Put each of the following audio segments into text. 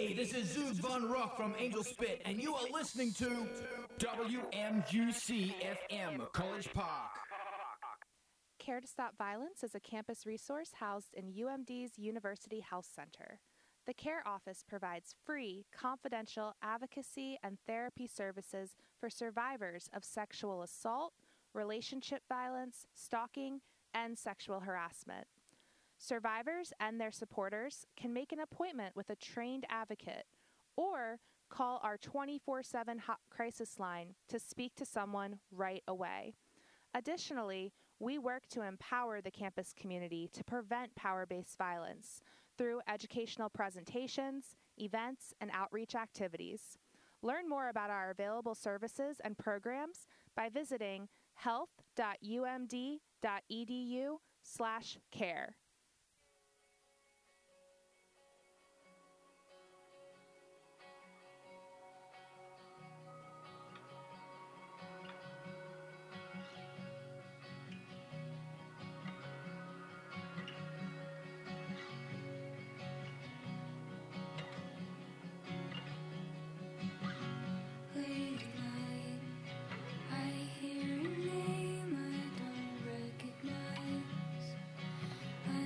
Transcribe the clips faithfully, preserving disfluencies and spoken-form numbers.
Hey, this is Zeus Von Rock from Angel Spit, and you are listening to W M U C F M, College Park. Care to Stop Violence is a campus resource housed in U M D's University Health Center. The CARE office provides free, confidential advocacy and therapy services for survivors of sexual assault, relationship violence, stalking, and sexual harassment. Survivors and their supporters can make an appointment with a trained advocate or call our twenty-four seven hot crisis line to speak to someone right away. Additionally, we work to empower the campus community to prevent power-based violence through educational presentations, events, and outreach activities. Learn more about our available services and programs by visiting health.umd.edu slash care. I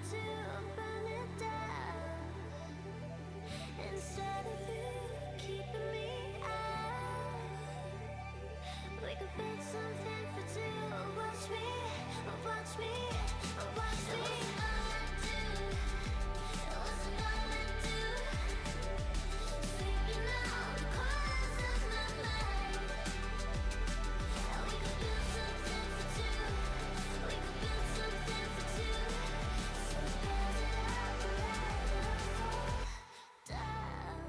to burn it down instead of you keeping me out. We could build something for two. Watch me, watch me, watch me. It wasn't all meant to. Sleeping out the corners of my mind. And we could build something for two. We could build something for two. So build it up forever. Down.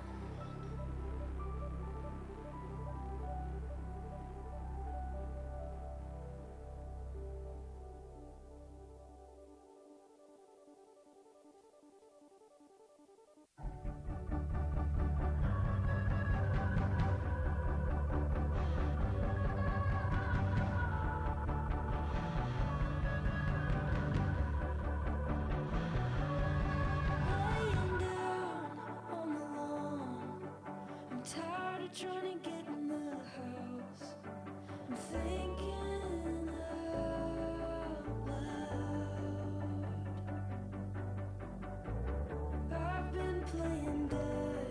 Laying down on the lawn, I'm tired of trying to get in the house. I'm thinking out loud. I've been playing dead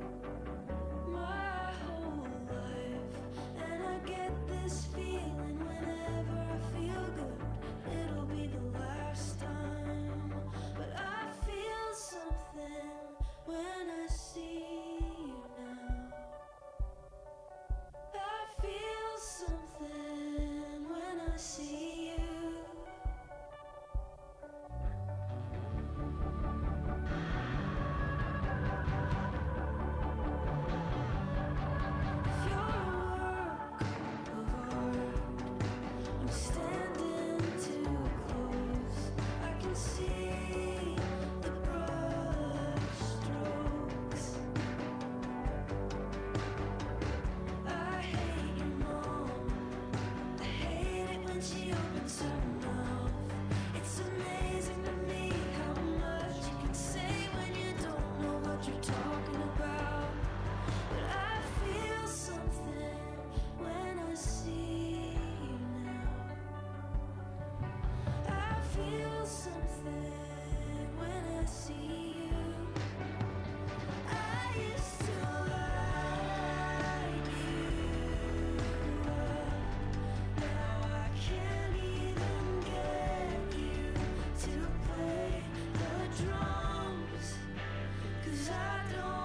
my whole life, and I get this feeling whenever I feel good. It'll be the last time, but I feel something when I see you now. I feel something when I see you. If you're a work of art, I'm standing too close. I can see the brush strokes. I hate your mom. I hate it when she opens her mouth. It's amazing to me how much you can say when you don't know what you're talking about. But I feel something when I see you now. I feel something when I see you. I used to like you. Now I can't even get you to play the drums, 'cause I don't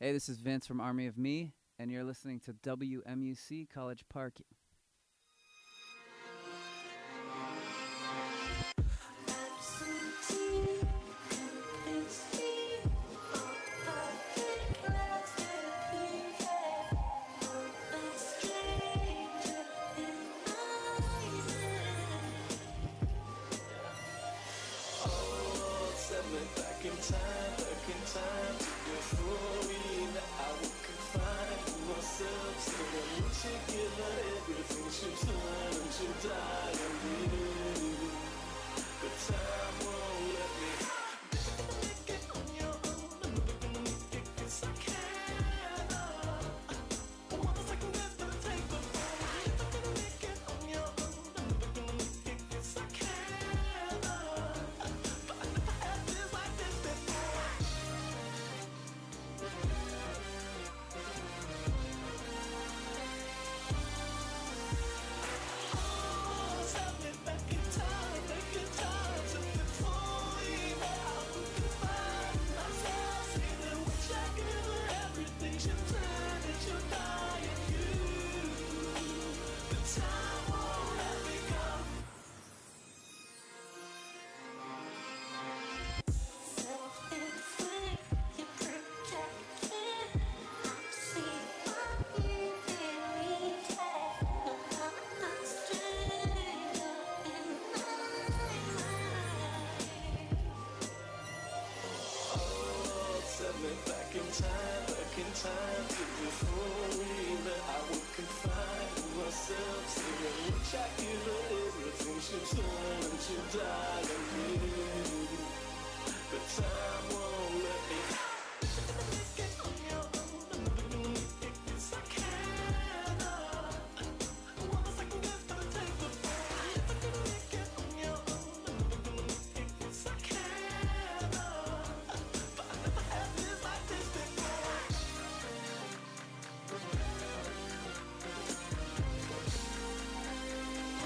Hey, this is Vince from Army of Me, and you're listening to W M U C College Park.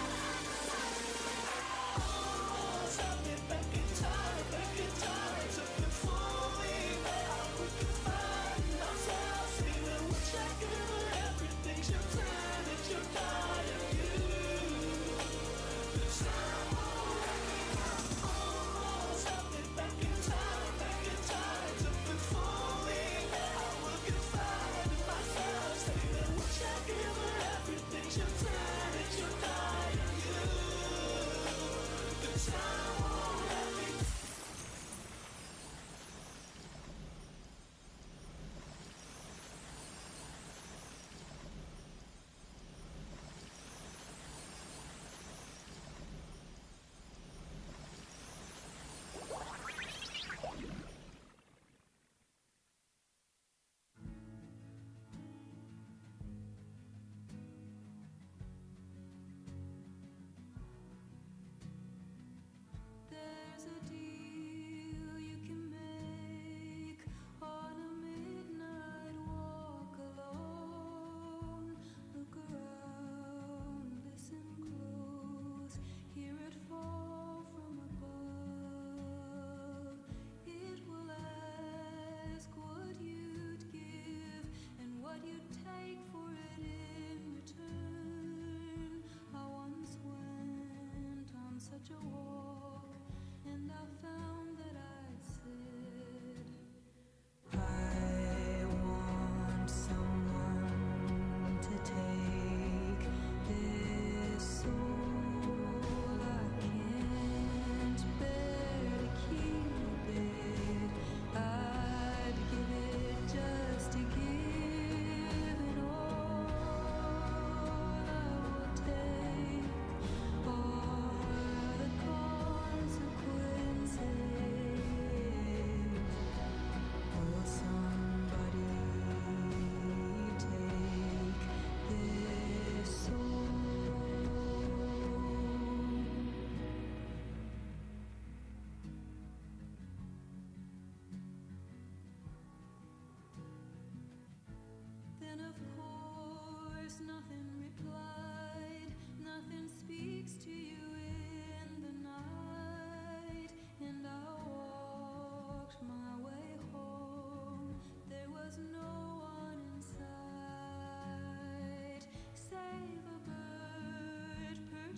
Back in time, back in time.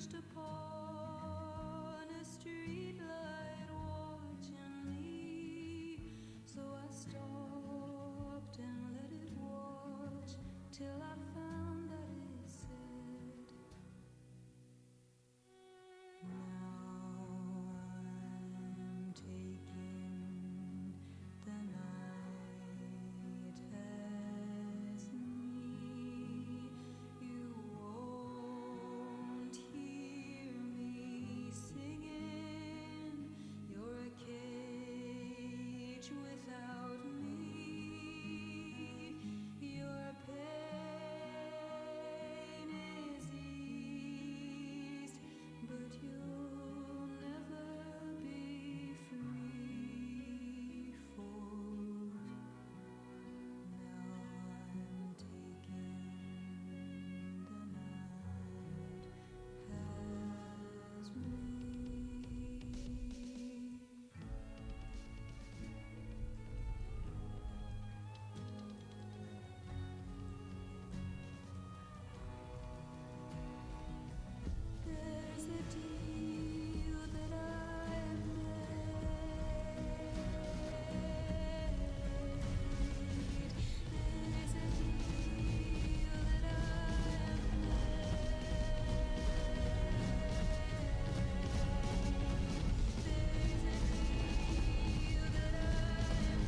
perched upon a streetlight watching me. So I stopped and let it watch till I found that it said, now I'm taking the night as me. You won't hear me singing. You're a cage without me. Your pain is eased, but you'll never be free. For now I'm taking the night as me. There's a deal that I have made. There's a deal that I have made. There's a deal that I have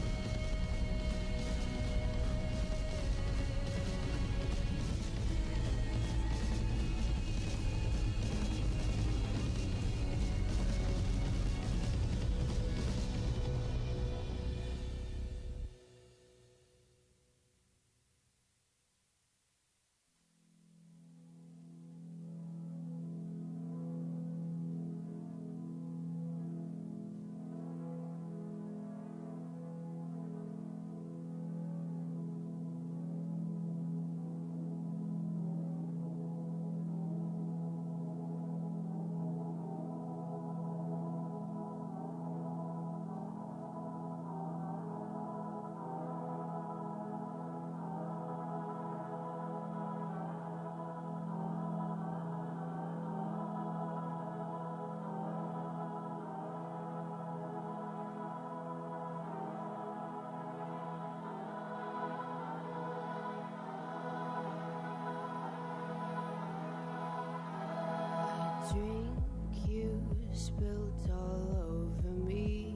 drink you spilled all over me.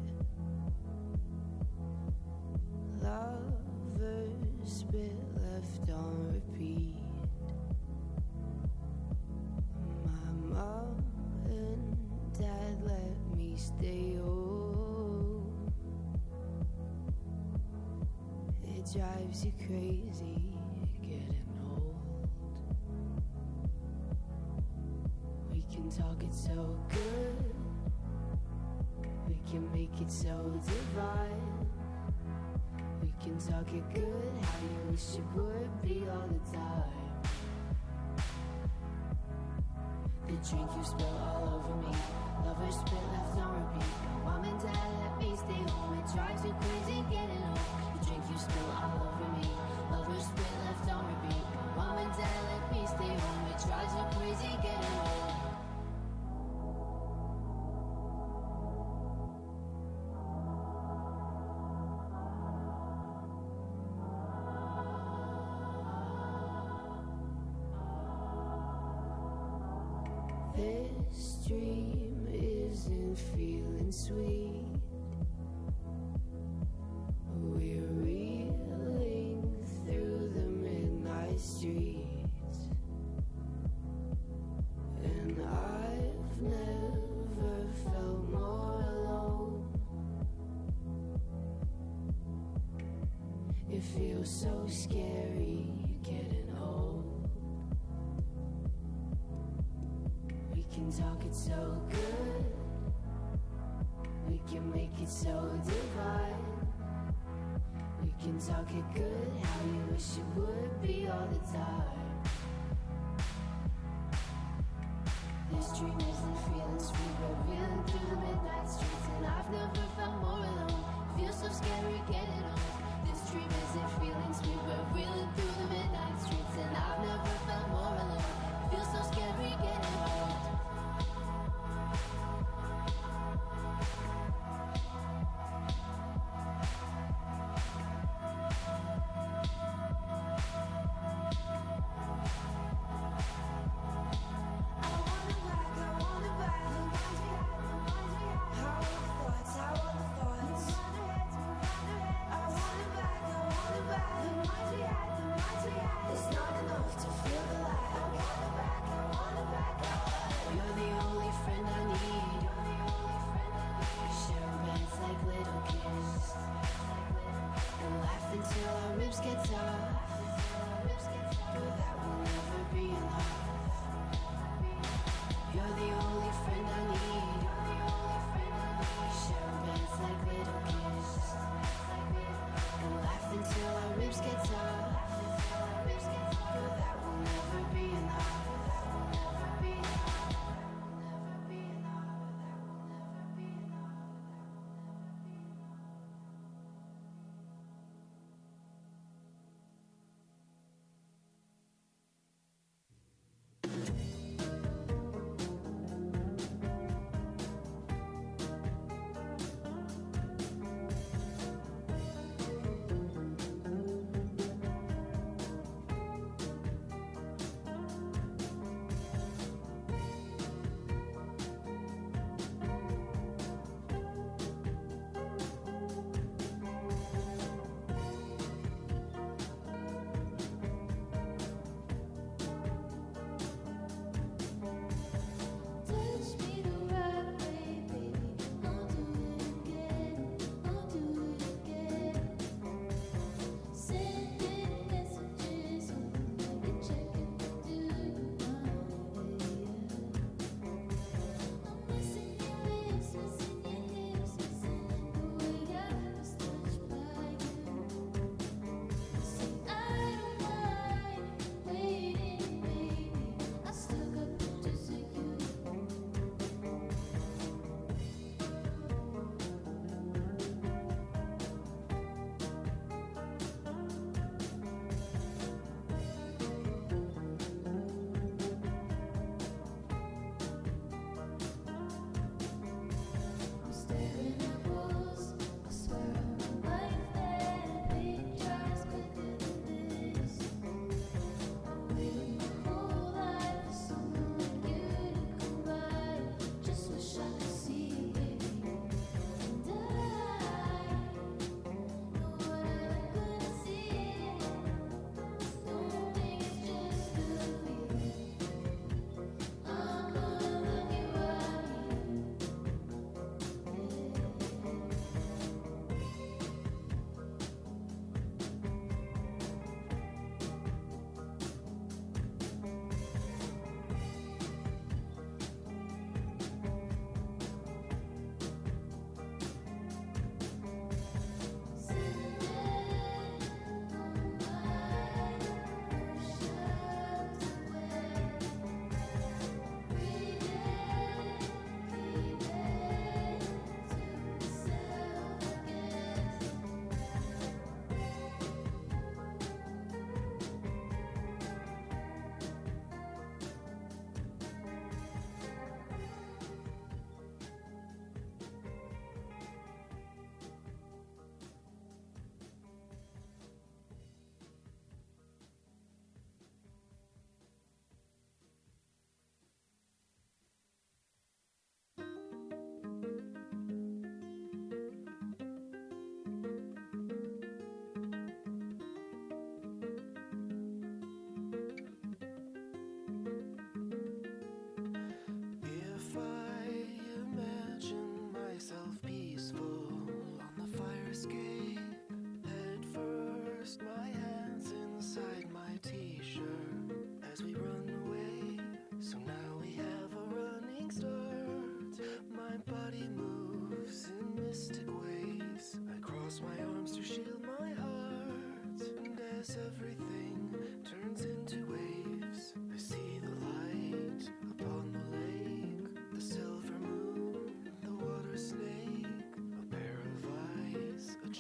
Lovers spit left on repeat. My mom and dad let me stay home. It drives you crazy getting old. We can talk it so good. We can make it so divine. We can talk it good, how you wish it would be all the time. The drink you spill all over me. Lovers spit left on repeat. Mom and dad let me stay home. It drives you crazy getting home. The drink you spill all over me. Lovers spit left on repeat. Mom and dad let me stay home. It drives you crazy getting home. This dream isn't feeling sweet. We're reeling through the midnight streets, and I've never felt more alone. It feels so scary getting old. We can talk it so good. We can make it so divine. We can talk it good, how you wish it would be all the time. This dream isn't feeling sweet, but reeling through the midnight streets, and I've never felt more alone. It feels so scary getting old. This dream isn't feeling sweet, but reeling through the midnight streets, and I've never felt more alone. It feels so scary getting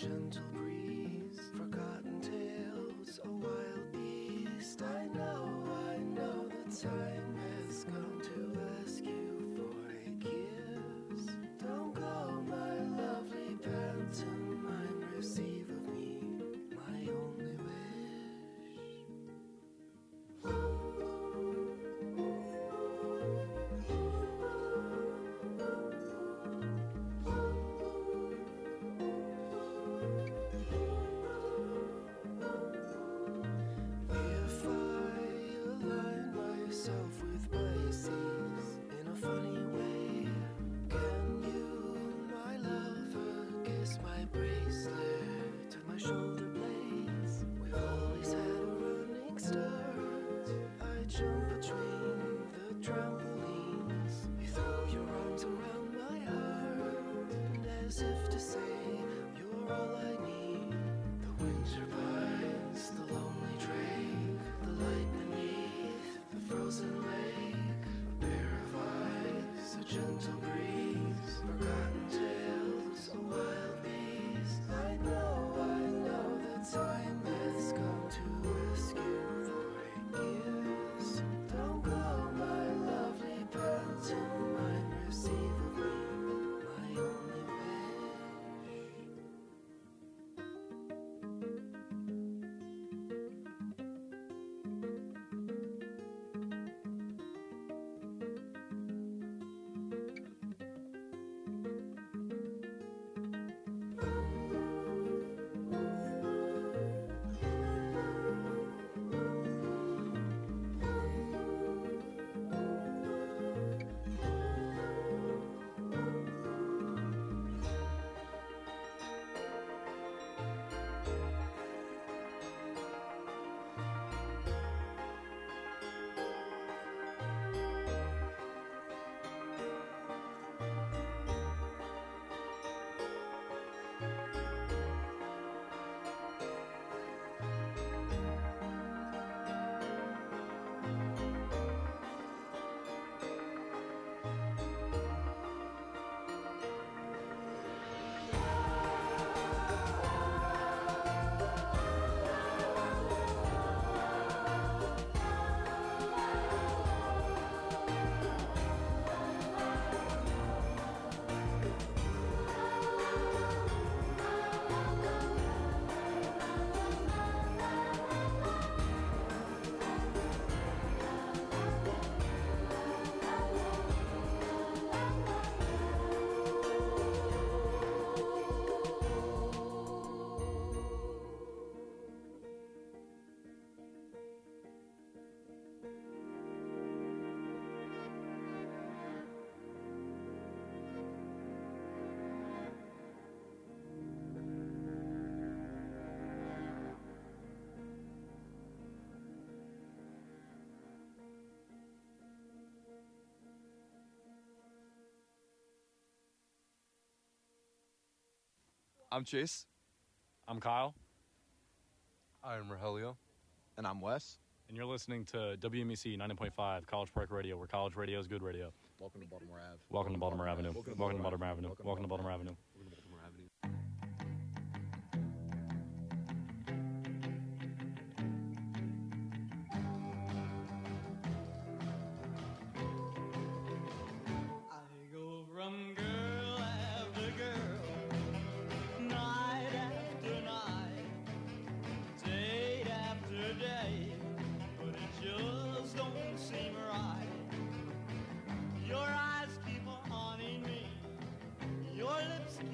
gentle breeze, forgotten tales, a wild beast. I know, I know the time has come to ask you for a kiss. Don't go, my lovely pantomime, receive of me my only wish. If I align myself with Pisces in a funny way, can you, my lover, kiss my bracelet and my shoulder blades? We've always had a running start. I jump between the trampolines. You throw your arms around my heart, and as if to say, you're all I need. The winter pines, the lonely drake, the light beneath the frozen lake, a pair of eyes, a gentle breeze, forgotten tales, a wild beast. I know, I know the time has come to ask you for a kiss. Don't go, my lovely pantomime, receive of me my only wish. I'm Chase. I'm Kyle, I'm Rogelio. And I'm Wes. and you're listening to W M E C ninety point five College Park Radio, where college radio is good radio. Welcome to Baltimore Ave. Welcome to Baltimore Avenue. Welcome to Welcome to Baltimore Baltimore Avenue. Welcome to Baltimore Avenue. Welcome to Baltimore Avenue. I go from girl after girl, night after night, day after day, but it just don't seem right. Your eyes keep on haunting me, your lips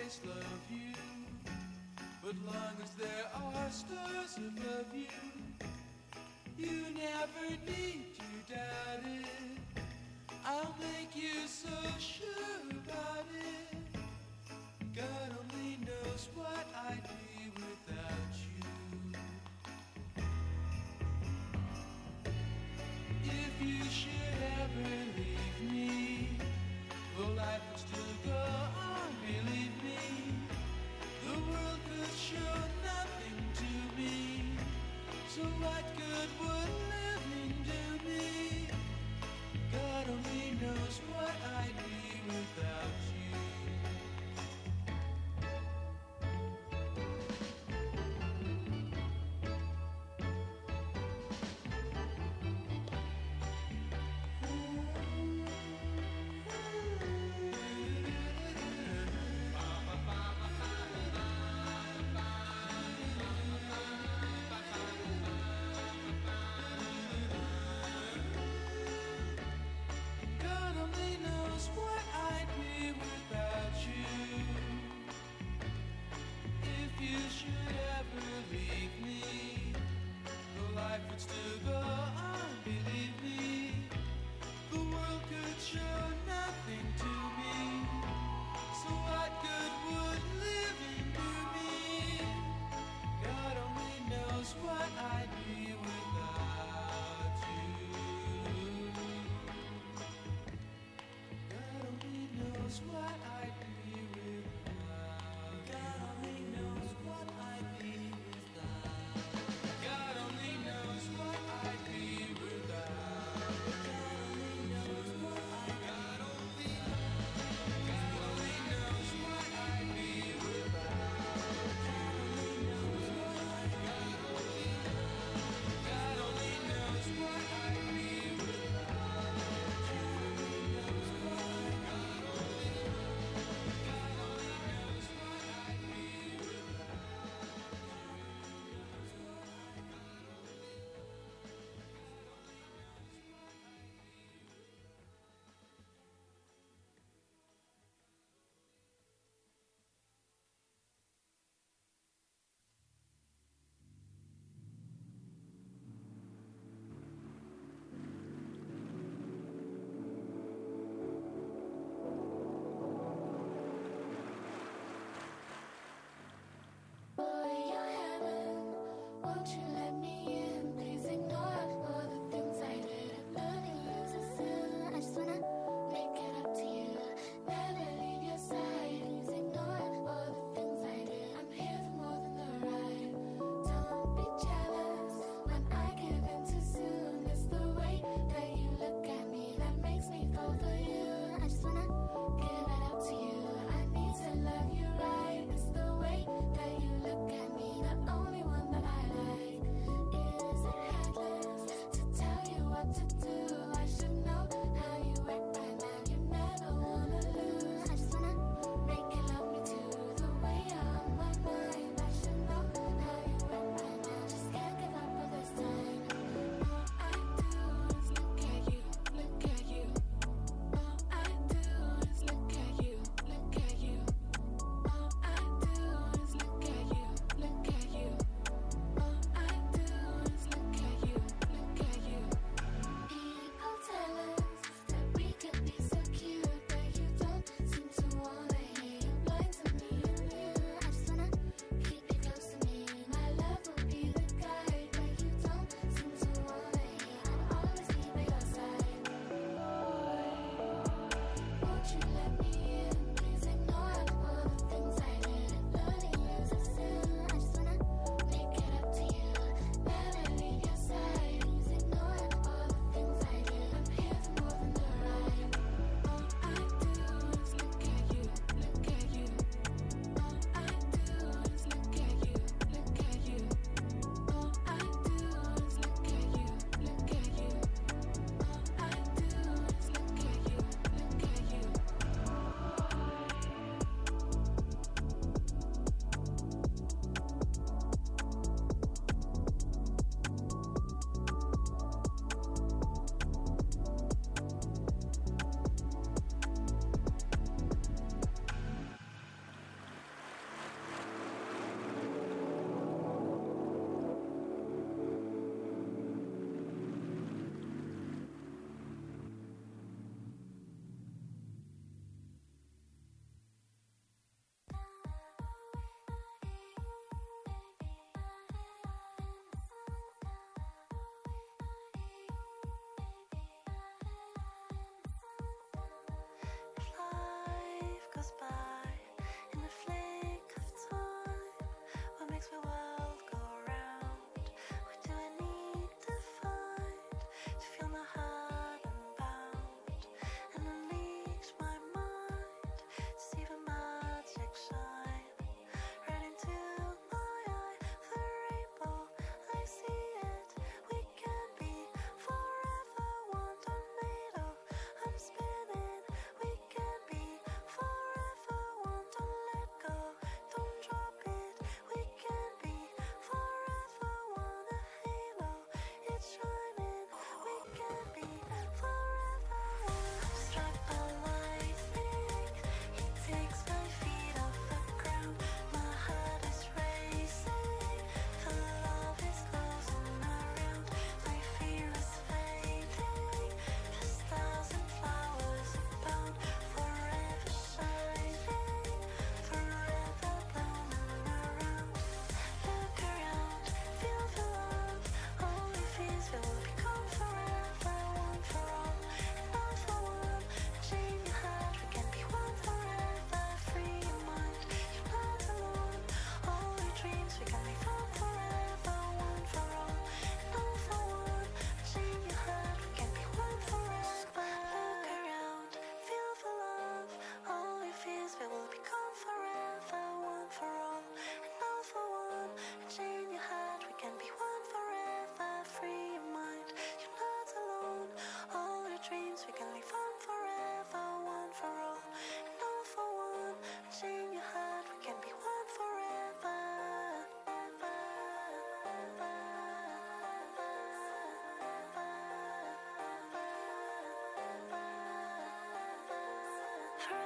always love you, but long as there are stars above you, you never need to doubt it. I'll make you so sure about it. God only knows what I'd be without you. If you should ever leave me, well, life would still go on, believe me. The world could show nothing to me, so what good would living do me? God only knows what I'd be without you. God only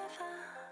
forever.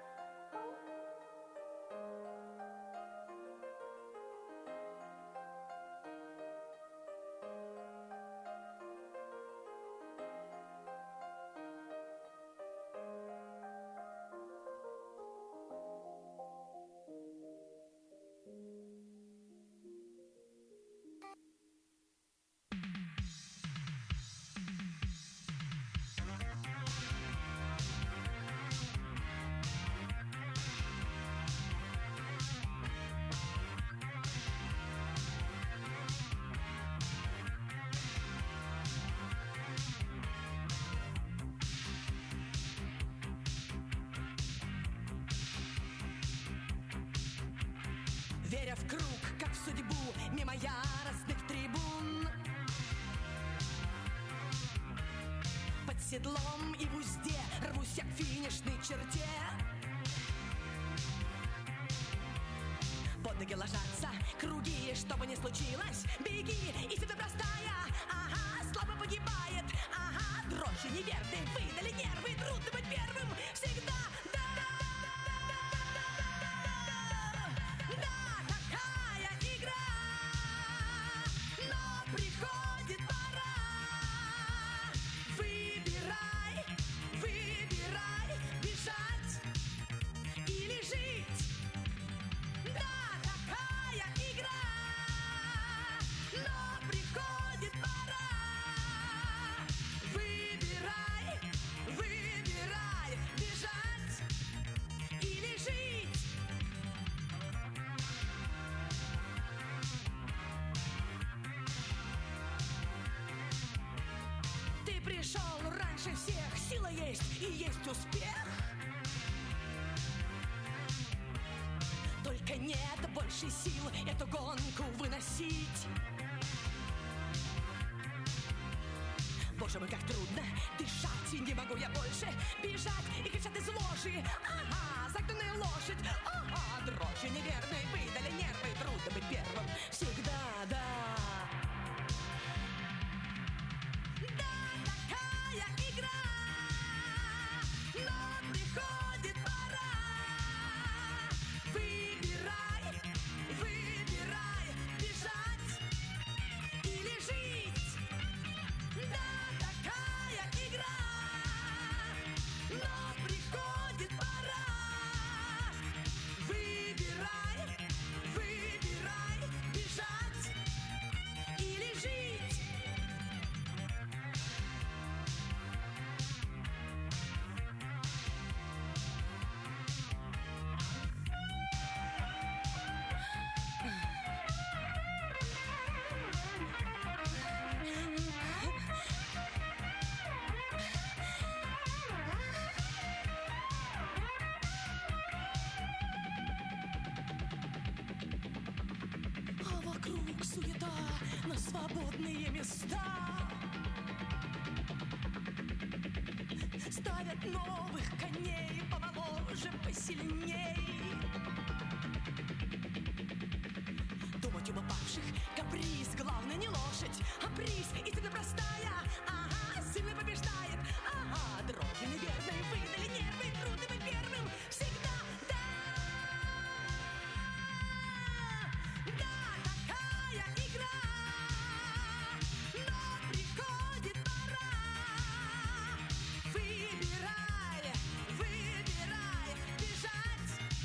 Веря в круг, как в судьбу, мимо яростных трибун. Под седлом и в узде рвусь я к финишной черте. Под ноги ложатся круги, что бы ни случилось, беги, истина простая, ага, слабо погибает, ага, дрожью неверной выдали нервы, трудно быть первым всегда. Пришел раньше всех, сила есть и есть успех. Только нет больше сил эту гонку выносить. Боже мой, как трудно дышать, и не могу я больше бежать. И кричат из ложи, ага, загнанная лошадь, ага, дрожью неверной выдали нервы, трудно быть первым всегда, да. Суета на свободные места. Ставят новых коней помоложе, посильней. Думать об упавших каприз, главное не лошадь, а приз. Истина простая, ага, сильный побеждает, ага, дрожью неверной выдали нервы, трудно быть первым всегда. Выбирай, выбирай, бежать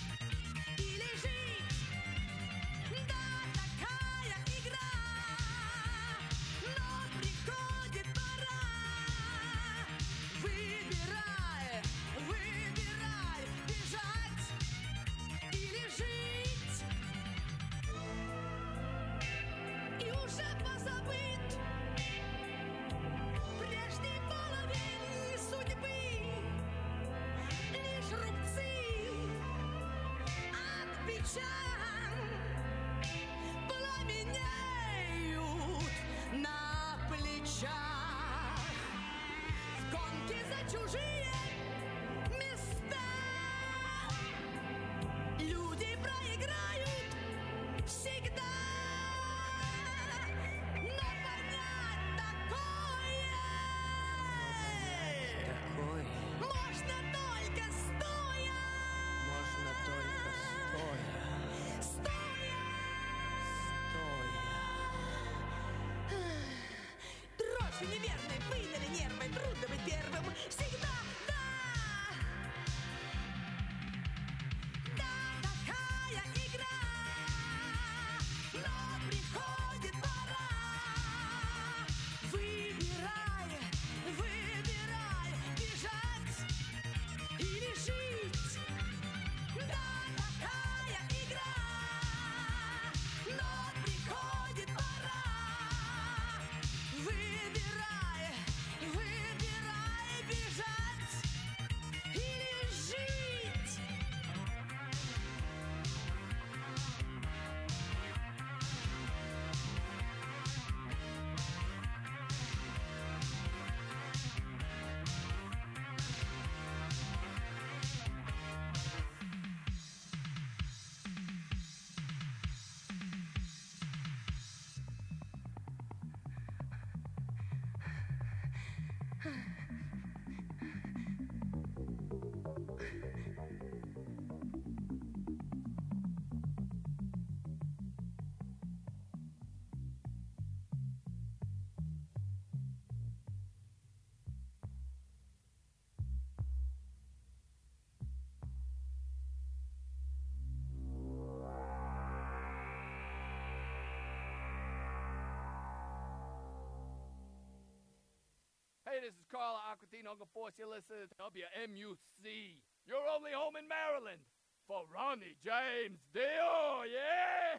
Hey, this is Carl Aquatino. Uncle Force. You're listening to W M U C. Your only home in Maryland. For Ronnie James Dio, yeah!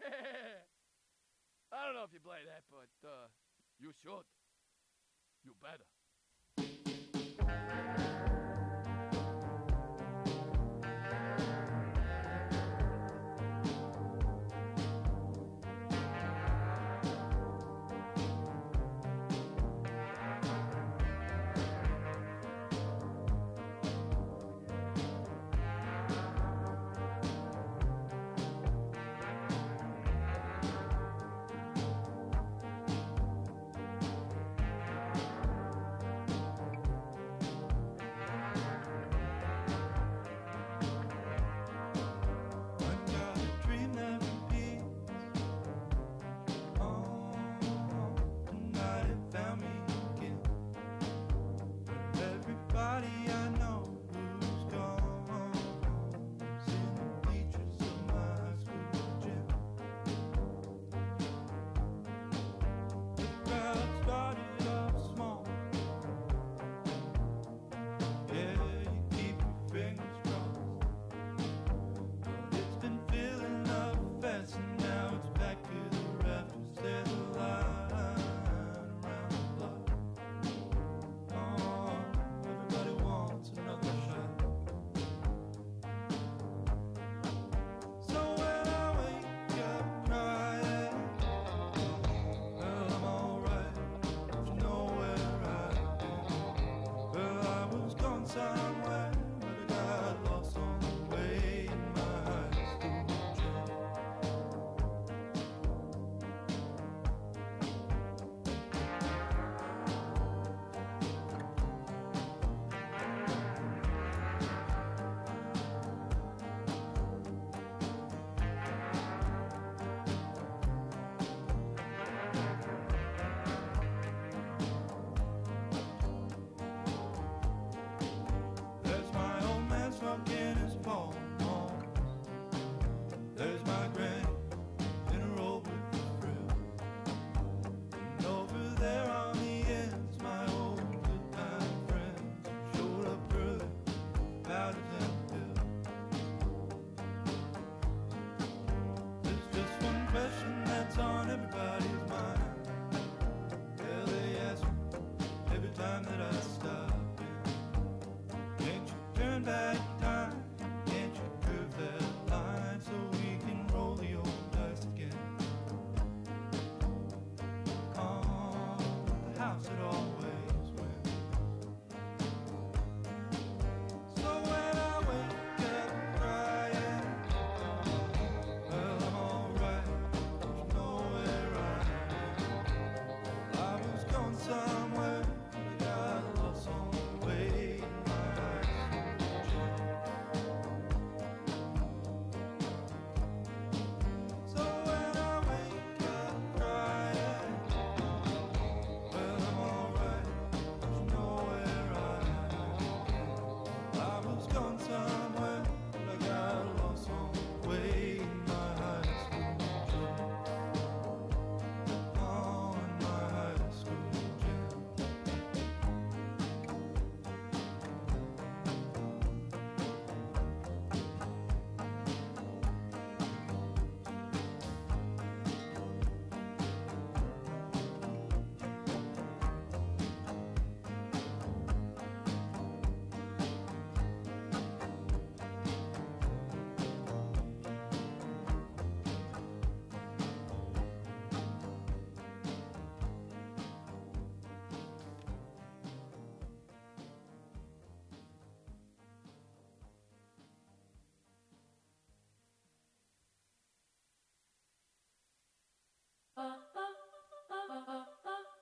I don't know if you play that, but uh, you should. You better.